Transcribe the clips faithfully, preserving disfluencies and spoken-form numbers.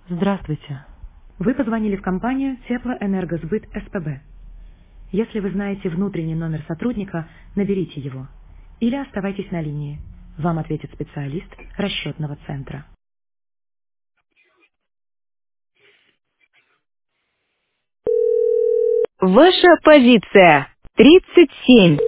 Здравствуйте. Вы позвонили в компанию Теплоэнергосбыт СПБ. Если вы знаете внутренний номер сотрудника, наберите его. Или оставайтесь на линии. Вам ответит специалист расчетного центра. Ваша позиция тридцать семь.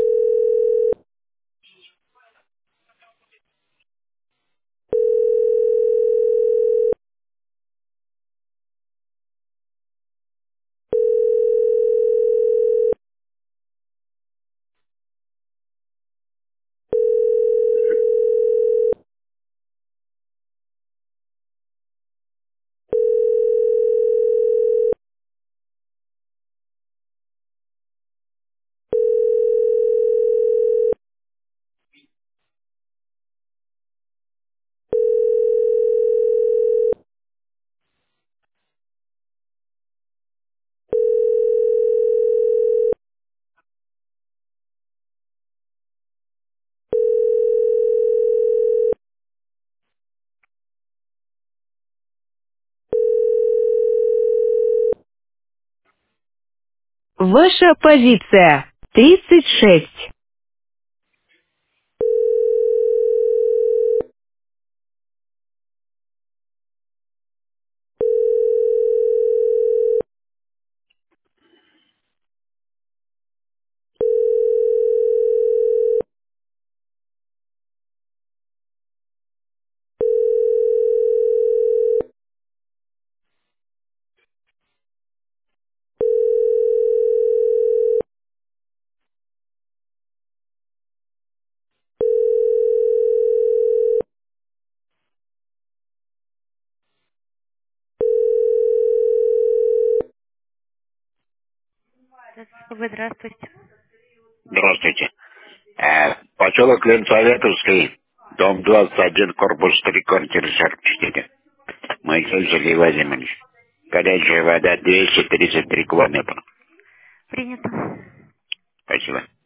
Ваша позиция тридцать шесть. Здравствуйте. Здравствуйте. Э, поселок Ленсоветовский, дом двадцать один, корпус три, квартира сорок четыре. Моисей Сергей Владимирович. Горячая вода двести тридцать три километра. Принято. Спасибо.